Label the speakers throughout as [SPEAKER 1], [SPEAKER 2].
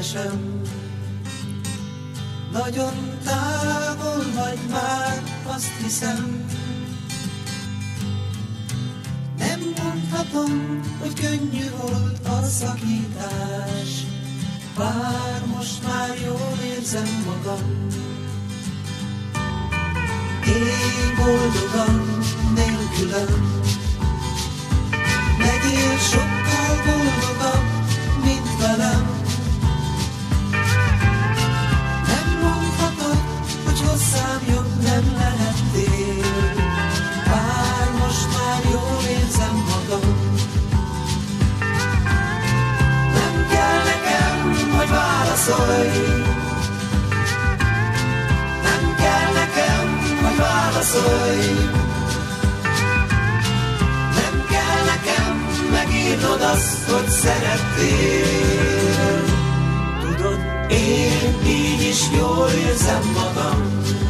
[SPEAKER 1] keresem. Nagyon távol vagy már, azt hiszem. Nem mondhatom, hogy könnyű volt a szakítás, bár most már jól érzem magam. Én boldogan nélkülem, legyél sokkal boldogabb, mint velem. Nem mondhatod, hogy hozzám jobb nem lehettél, bár most már jól érzem magam. Nem kell nekem, hogy válaszolj, nem kell nekem, hogy válaszolj. Nem kell nekem megírnod azt, hogy szerettél. Tudod, én így is jól érzem magam.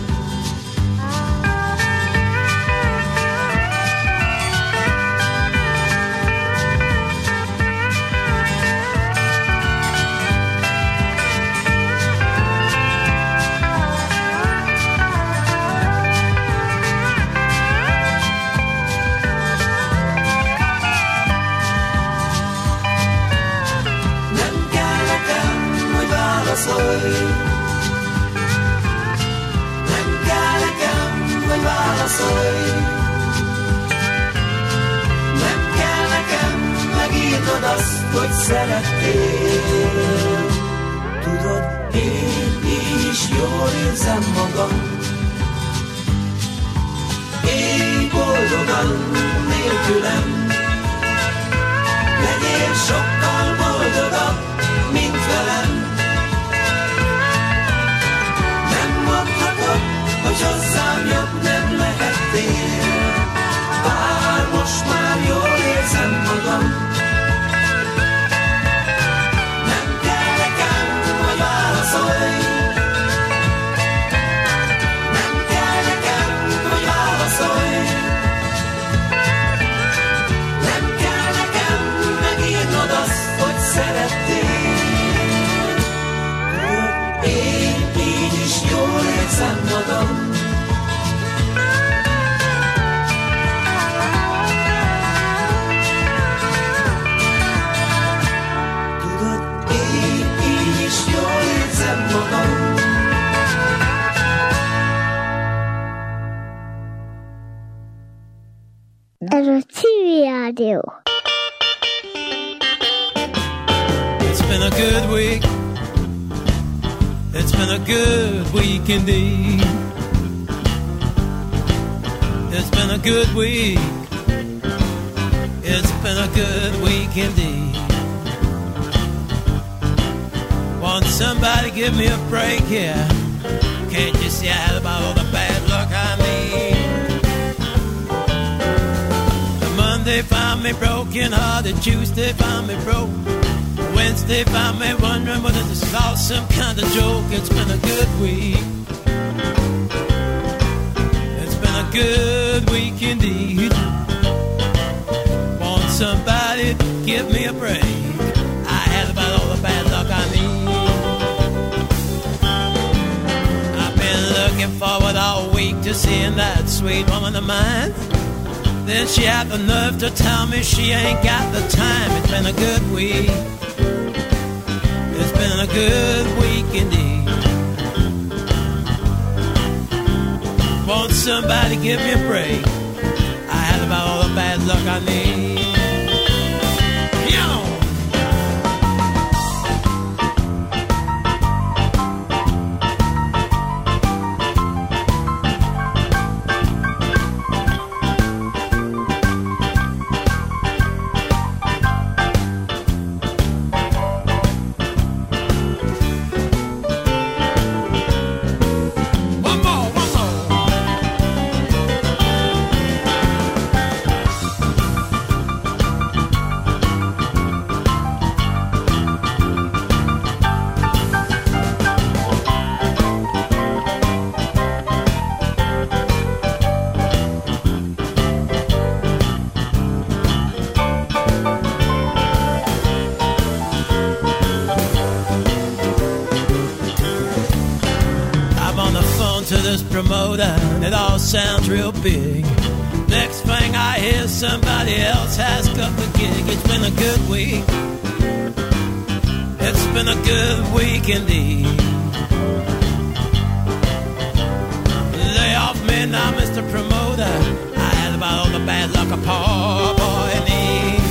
[SPEAKER 1] Nem kell nekem, hogy válaszolj. Nem kell nekem megírnod azt, hogy szerettél. Tudod, én így is jól érzem magam. Én boldogan nélkülem, legyél sokkal boldogabb, mint velem. Hogy hozzám jobb nem lehettél, bár most már jól érzem magam. Nem kell nekem, hogy válaszolj. Nem kell nekem, hogy válaszolj. Nem kell nekem megírnod azt, hogy szerettél. Én így is jól érzem magam.
[SPEAKER 2] Ez a Civil Rádió.
[SPEAKER 3] It's been a good week. It's been a good week indeed. It's been a good week. It's been a good week indeed. Won't somebody give me a break here? Can't you see I had about all the bad luck I need? Monday found me broken hearted, Tuesday found me broke, Wednesday found me wondering whether this is all some kind of joke. It's been a good week. It's been a good week indeed. Won't somebody give me a break? I had about all the bad luck I need. I've been looking forward all week to seeing that sweet woman of mine. Then she had the nerve to tell me she ain't got the time. It's been a good week. It's been a good week indeed. Won't somebody give me a break? I had about all the bad luck I need. this promoter, and it all sounds real big. Next thing I hear, somebody else has got the gig. It's been a good week. It's been a good week indeed. Lay off me now, Mr. Promoter. I had about all the bad luck a poor boy needs.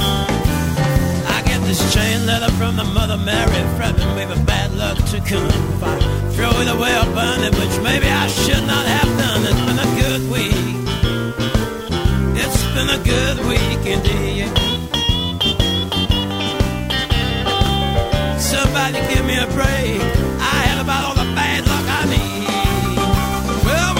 [SPEAKER 3] I get this chain letter from the Mother Mary, threatening me with bad luck to come. If I throw it away or burn it, which maybe I should not have done. It's been a good week. It's been a good week indeed. Somebody give me a break. I had about all the bad luck I need. Well,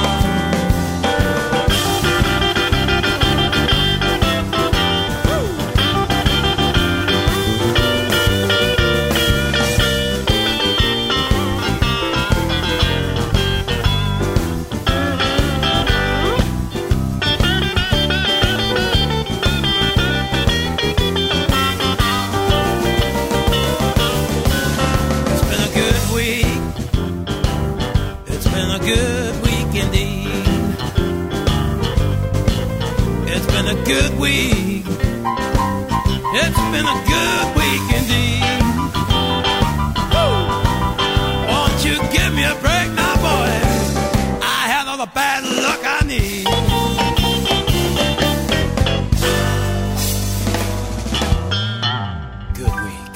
[SPEAKER 3] a good week. It's been a good week indeed. Woo! Won't you give me a break now, boys? I had all the bad luck I need. Good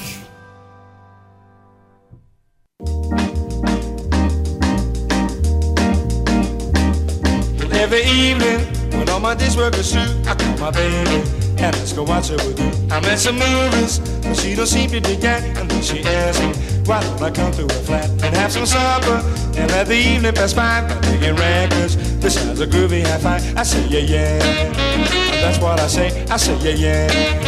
[SPEAKER 4] week. Well, every evening when all my days work is through, I call my baby and let's go watch her with you. I'm at some movies, but she don't seem to dig that. And then she asks me, why don't I come to her flat and have some supper and let the evening pass by by digging records. This sounds a groovy high five. I say yeah, yeah. And that's what I say yeah, yeah.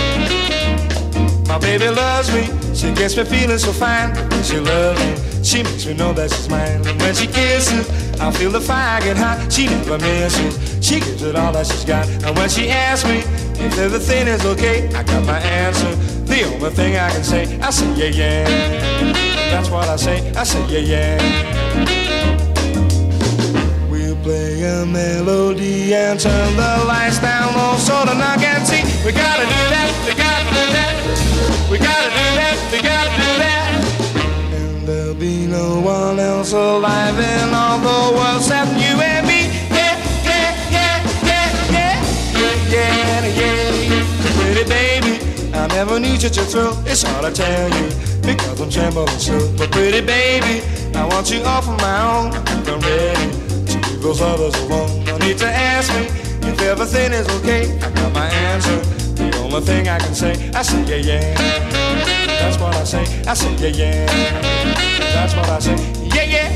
[SPEAKER 4] My baby loves me, she gets me feeling so fine. When she loves me, she makes me know that she's mine. And when she kisses, I feel the fire get hot. She never misses, she gives it all that she's got. And when she asks me if everything is okay, I got my answer. The only thing I can say, I say yeah, yeah. That's what I say yeah, yeah. We'll play a melody and turn the lights down low so the knock and see. We gotta do that, we gotta do that. We gotta do that, we gotta do that. And there'll be no one else alive in all the world except you and me. Yeah, yeah, yeah, yeah, yeah, yeah, yeah, yeah. Pretty baby, I never knew such a thrill. It's hard to tell you because I'm trembling still. But pretty baby, I want you all for my own. I'm ready to leave those others alone. No need to ask me if everything is okay. I got my answer. The only thing I can say, I say yeah, yeah. That's what I say yeah, yeah. That's what I say, yeah, yeah.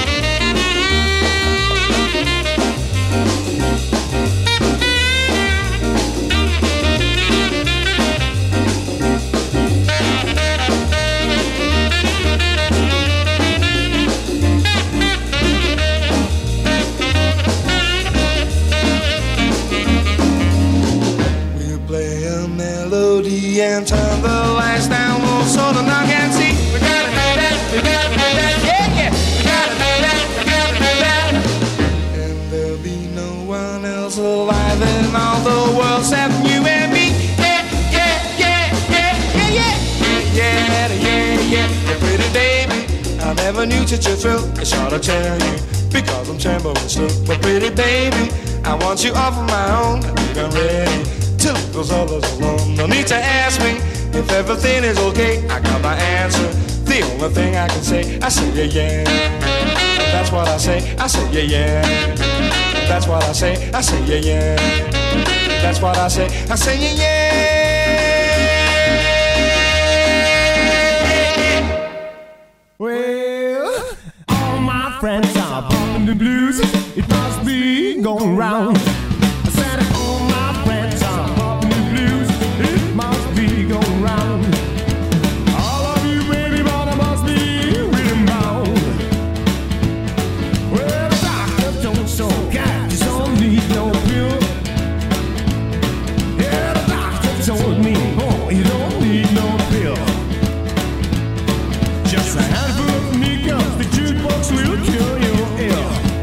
[SPEAKER 4] And turn the lights down low so the knock and see. We gotta do that, we gotta do that, yeah, yeah. We gotta do that, we gotta do that. And there'll be no one else alive in all the world except you and me. Yeah, yeah, yeah, yeah, yeah, yeah, yeah, yeah, yeah, yeah. Pretty baby, I never knew such a thrill. It's hard to tell you because I'm trembling still. But pretty baby, I want you all for my own. I think I'm ready to leave those others alone. No need to ask me if everything is okay. I got my answer. The only thing I can say, I say yeah, yeah. That's what I say yeah, yeah. That's what I say yeah, yeah. That's what I say yeah, yeah.
[SPEAKER 5] Well, all my friends are bumping the blues. It must be going round. I said all my friends are bumping the blues. It must be going round. All of you baby brother must be rhythm bound. Well, the doctor told so cat you don't need no pill. Yeah, the doctor told me, oh, you don't need no pill. Just a handful of sneakers, the jukebox will cure your ill.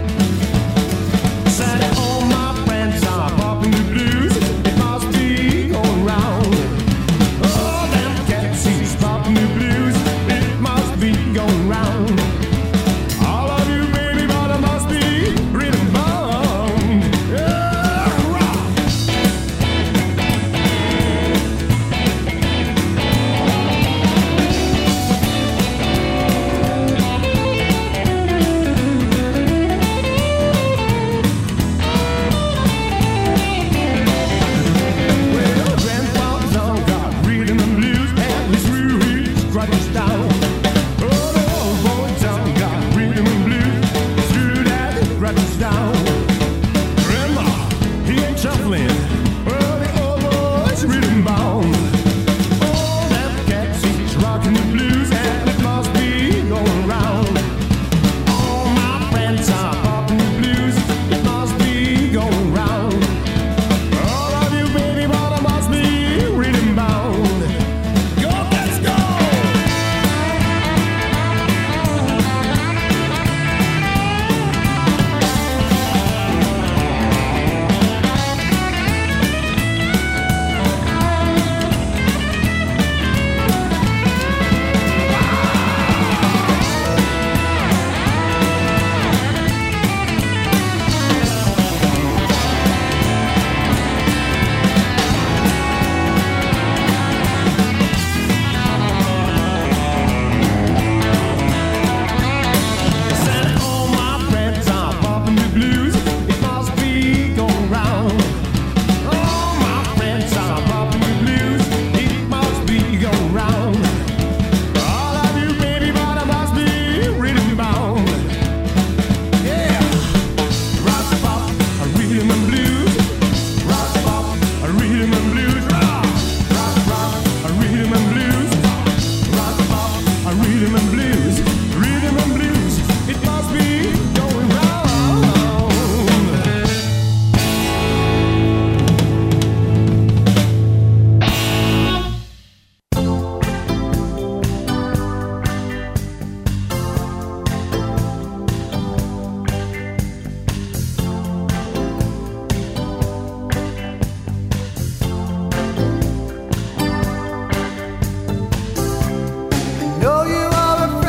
[SPEAKER 5] write this down. Oh, the old boy town got rhythm and blues. Through that, write this down. Grandma, he ain't shuffling. Oh, the old boy's rhythm bound. Oh, that cat, he's rocking the blues, and it must be going round. All my friends are popping the blues, it must be going round. All of you, baby, but I must be rhythm bound. Go, let's go! Said all my friends are popping the blues, it must be going round. All my friends are popping the blues, it must be going round. All of you, baby, but I must be rhythm bound. Yeah, rock pop, a rhythm and blues. Rock pop, a rhythm and blues. Rock, a rhythm and blues. Rock pop, a rhythm and blues. Rhythm and blues, it must be going round.
[SPEAKER 6] Know you are a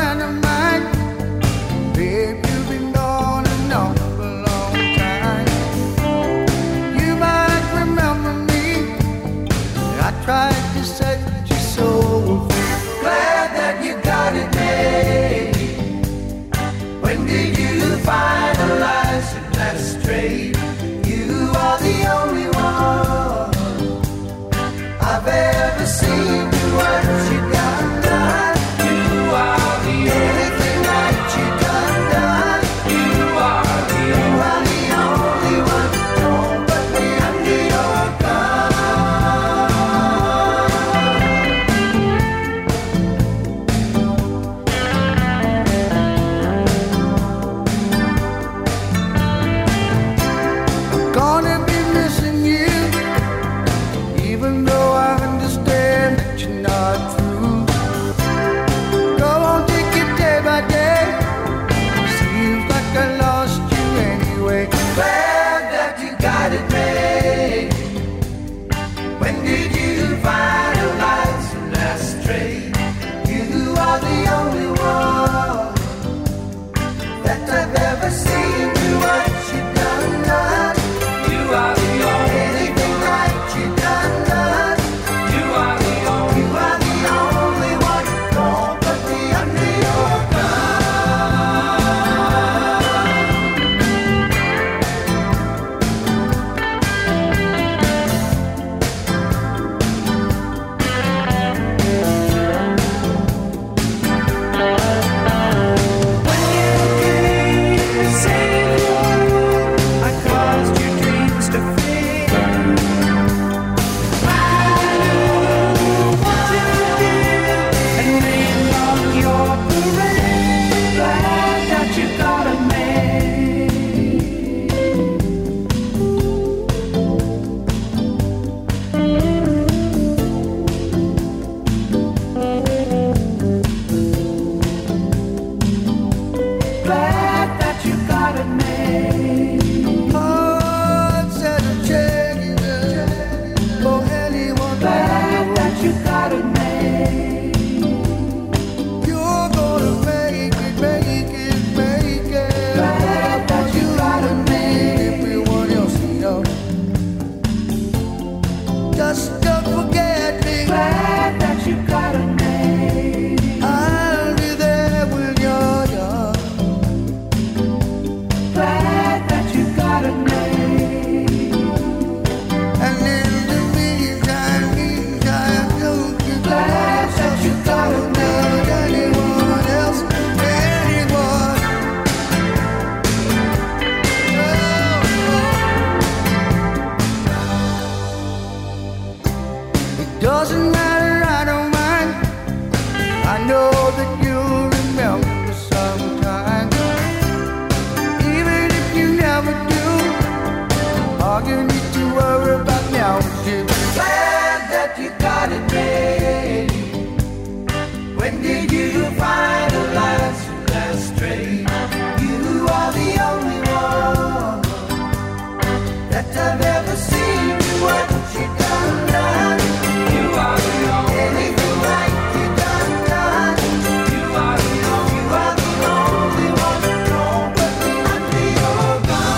[SPEAKER 6] know that you'll remember sometime. Even if you never do, all you need to worry about now is you. Glad that you got it made. When did you find a life so last straight? You are the only one that I've ever seen do what you done. You are the only anything like you done. You are the only one. Nobody under your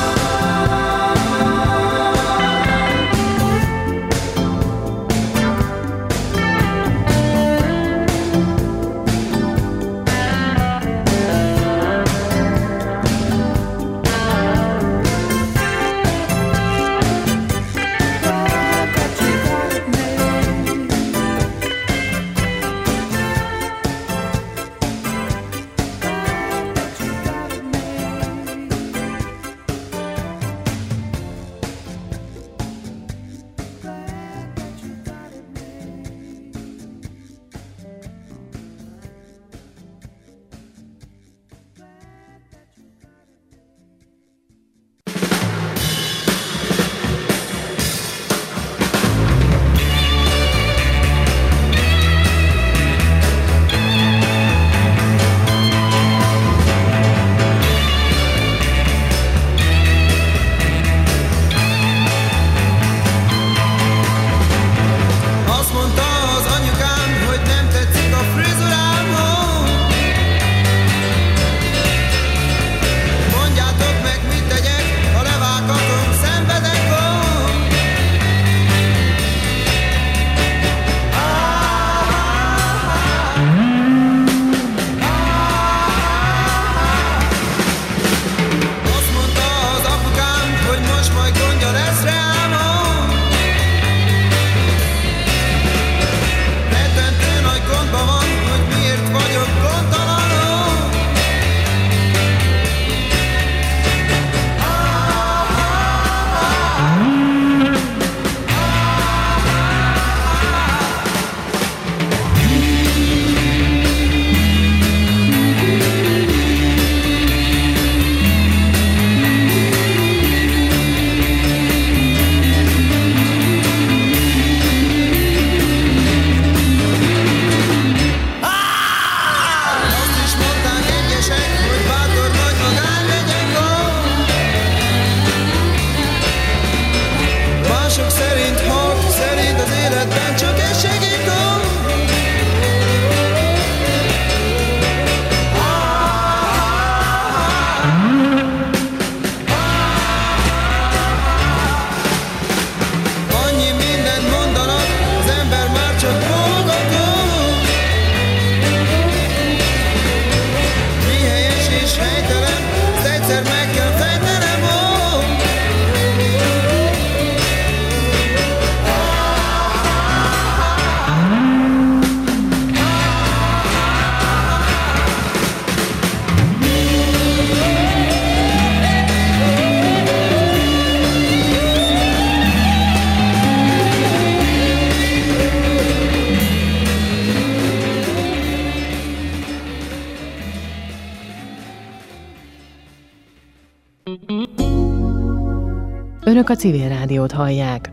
[SPEAKER 7] Önök a Civil Rádiót hallják.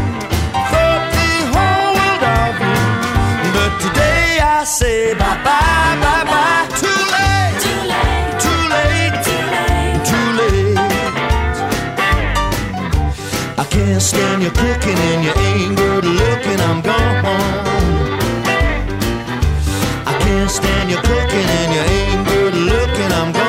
[SPEAKER 1] Say bye-bye.
[SPEAKER 8] stand you cooking and you ain't good looking, I'm gone. I can't stand you cooking and you ain't good looking, I'm gone.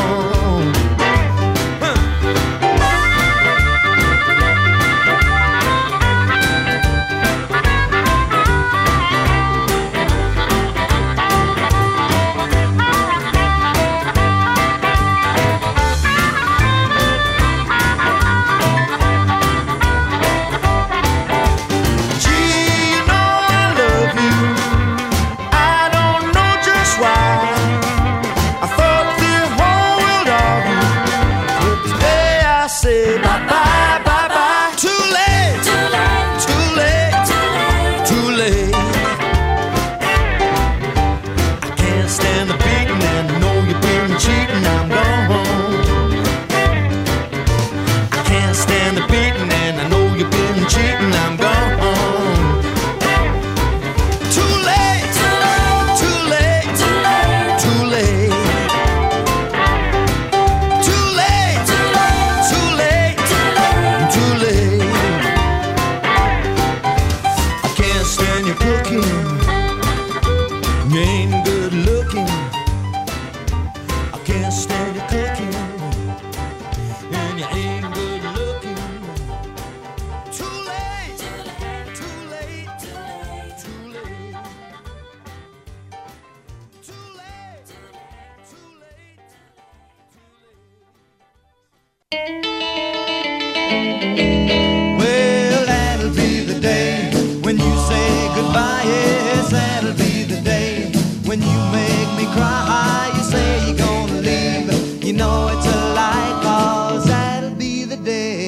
[SPEAKER 1] Well, that'll be the day when you say goodbye. Yes, that'll be the day when you make me cry. You say you're gonna leave, you know it's a lie, 'cause that'll be the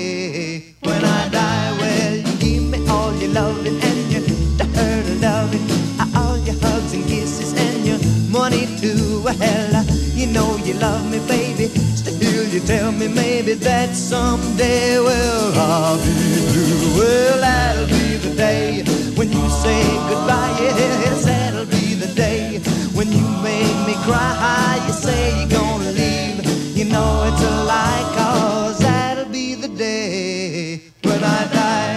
[SPEAKER 1] day when I die. Well, you give me all your loving and your hurt loving, all your hugs and kisses and your money too. Well, you know you love me, baby. Still you tell me maybe that someday, well, I'll be blue. Well, that'll be the day when you say goodbye. Yes, that'll be the day when you make me cry. You say you're gonna leave, you know it's a lie, 'cause that'll be the day when I die.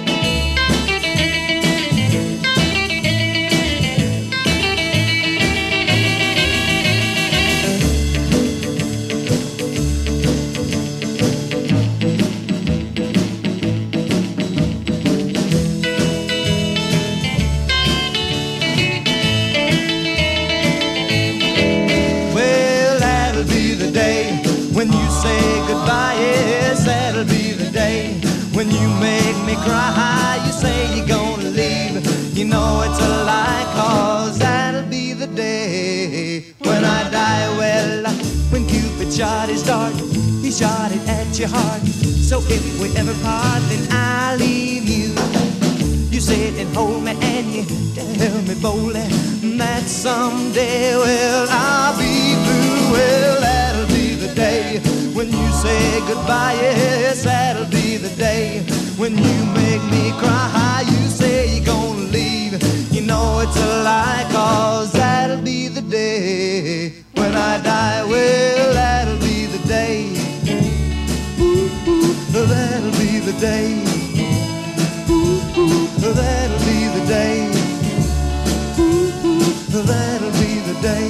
[SPEAKER 1] When you say goodbye, yes, that'll be the day when you make me cry. You say you're gonna leave, you know it's a lie, 'cause that'll be the day when I die. Well, when Cupid shot his dart, he shot it at your heart. So if we ever part, then I'll leave you. You sit and hold me and you tell me boldly that someday, well, I'll be blue. Well, that'll be the day when you say goodbye. Yes, that'll be the day when you make me cry. You say you're gonna leave, you know it's a lie, 'cause that'll be the day when I die. Well, that'll be the day. Ooh, ooh, that'll be the day. Ooh, ooh, that'll be the day. Ooh, ooh, that'll be the day.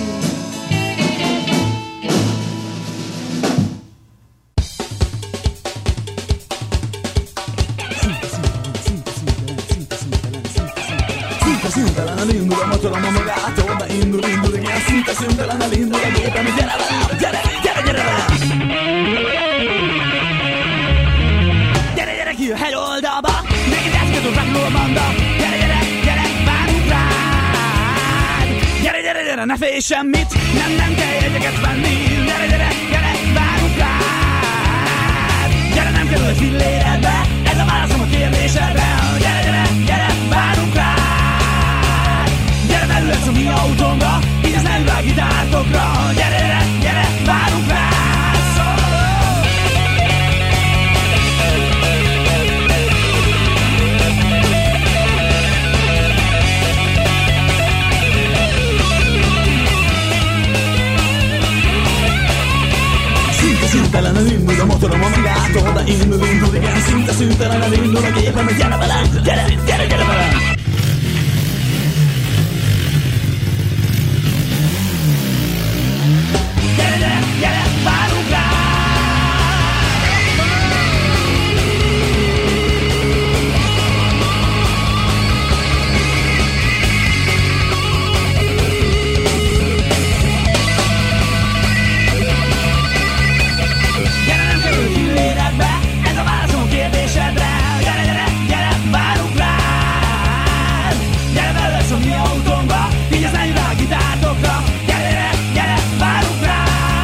[SPEAKER 9] Szintelen a lindul, a motorom a magától beindul, igen, szintelen a lindul, a gépem, gyere velem, gyere, gyere, gyere velem! Gyere, gyere ki a hegyoldalba, neked eszközöm rakló a banda, gyere, gyere, gyere, várunk rád! Gyere, gyere, gyere, ne félj semmit, nem kell jegyeket venni, gyere, gyere, gyere, várunk rád! Gyere, nem kerül filléredbe, ez a válaszom a kérdésedre, gyere, gyere, gyere, várunk rád! Belülhetsz a mi autónkra, így az nem ül a gitártokra. Gyere, gyere, gyere, várunk rá! szüntelenül indul a motorom a magától, de indul, igen, szinte szüntelenül indul a gépem, hogy gyere vele, gyere vele! Gyere, várunk rá! Gyere, nem kerül hűléredbe, ez a válaszom kérdésedre. Gyere, várunk rá! Gyere vele a mi autónkba, vigyázz rá a gitártokra. Gyere, várunk rá!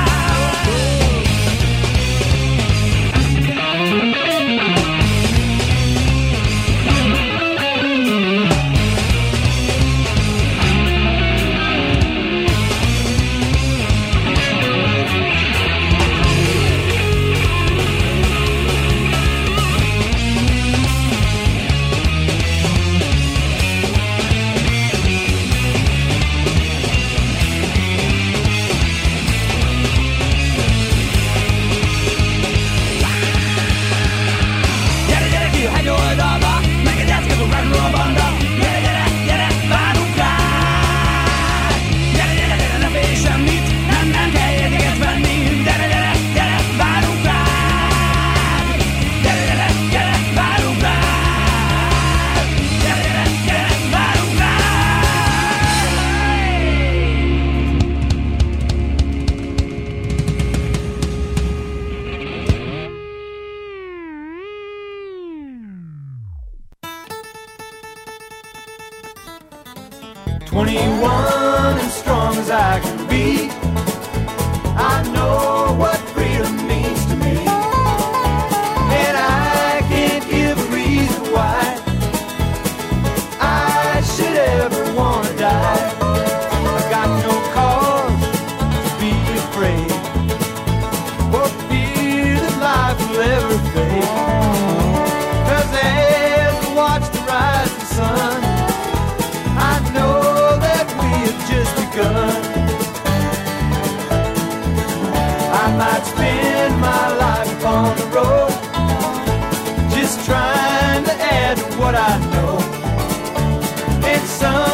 [SPEAKER 1] I might spend my life upon the road, just trying to add to what I know. It's some